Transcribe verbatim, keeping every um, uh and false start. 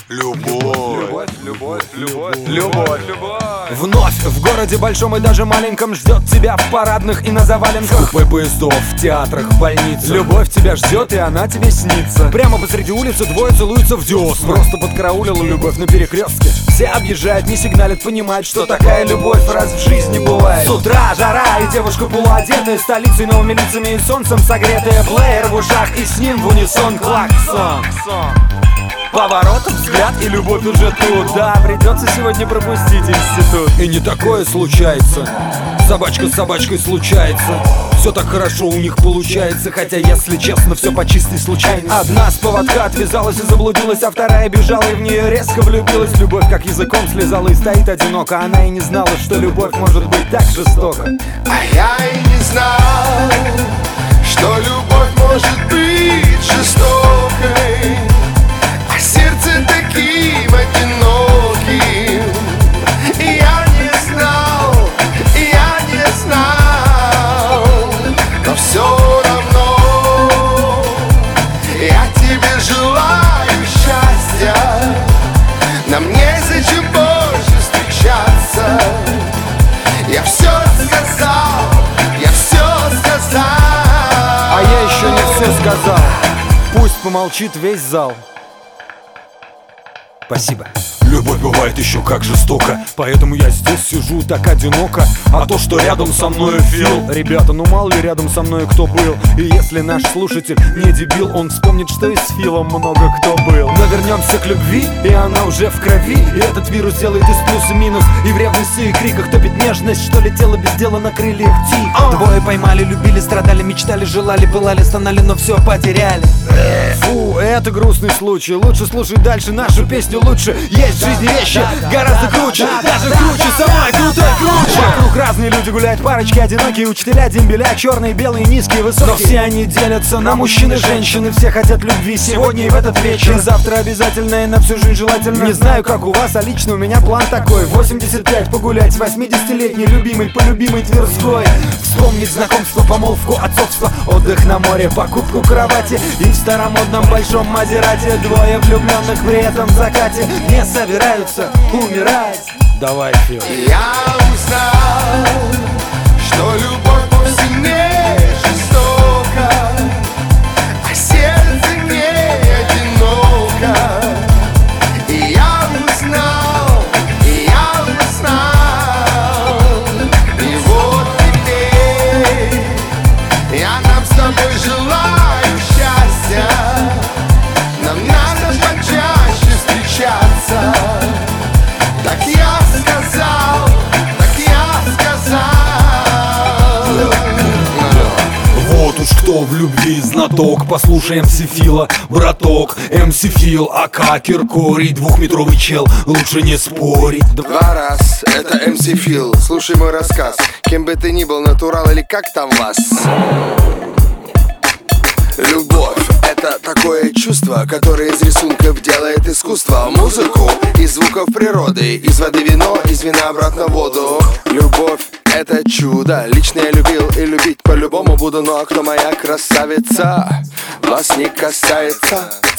Любовь, любовь, любовь, любовь, любовь. Вновь в городе большом и даже маленьком ждет тебя в парадных и на заваленках, в купе поездов, в театрах, в больницах. Любовь тебя ждет, и она тебе снится. Прямо посреди улицы двое целуются в десна. Просто подкараулила любовь на перекрестке. Все объезжают, не сигналят, понимают, что такая любовь раз в жизни бывает. С утра жара, и девушка полуодетая, столицей, новыми лицами и солнцем согретая. Плеер в ушах, и с ним в унисон клаксон. Поворот, взгляд, и любовь уже тут. Да, придется сегодня пропустить институт. И не такое случается. Собачка с собачкой случается. Все так хорошо у них получается. Хотя, если честно, все по чистой случайности. Одна с поводка отвязалась и заблудилась, а вторая бежала и в нее резко влюбилась. Любовь как языком слезала и стоит одиноко. Она и не знала, что любовь может быть так жестока. А я и не знал, что любовь может быть жестокой, а сердце таким одиноким. И я не знал, и я не знал, но все равно я тебе желаю счастья. Нам незачем больше встречаться. Я все сказал, я все сказал. А я еще не все сказал. Пусть помолчит весь зал. Спасибо. Любовь бывает еще как жестоко, поэтому я здесь сижу так одиноко. А то, что рядом со мною Фил. Ребята, ну мало ли рядом со мной кто был. И если наш слушатель не дебил, он вспомнит, что и с Филом много кто был. Но вернемся к любви, и она уже в крови. И этот вирус делает из плюса минус. И в ревности и криках топит нежность, что летела без дела на крыльях тихо. Двое поймали, любили, страдали, мечтали, желали, пылали, стонали, но все потеряли. Фу, это грустный случай. Лучше слушай дальше нашу песню, лучше. Есть в жизни вещи гораздо круче, даже круче, самой крутой круче. Вокруг разные люди гуляют, парочки одинокие, учителя, дембеля, черные, белые, низкие, высокие. Но все они делятся на мужчин и женщин, и все хотят любви сегодня и в этот вечер. И завтра обязательно, и на всю жизнь желательно. Не знаю, как у вас, а лично у меня план такой: восемьдесят пять погулять с восьмидесятилетней любимой по любимой Тверской. Вспомнить знакомство, помолвку, отцовство, отдых на море, покупку кровати. И в старомодном большом Мазерате двое влюбленных при этом в закате не собираются умирать. Давай, Фил. Я узнал, что любовь вовсе не жестока, а сердце не одиноко. И я узнал, и я узнал, и вот теперь я нам с тобой желаю счастья. Нам надо почаще встречаться. Так я сказал, так я сказал. Вот уж кто в любви знаток, послушай эм си Фила, браток. эм си Фил, ака Киркорий, двухметровый чел, лучше не спорить. Два раз, это эм си Фил, слушай мой рассказ. Кем бы ты ни был, натурал или как там вас. Любовь — это такое чувство, которое из рисунков делает искусство. Музыку из звуков природы, из воды вино, из вина обратно в воду. Любовь — это чудо, лично я любил и любить по-любому буду. Ну а кто моя красавица, вас не касается.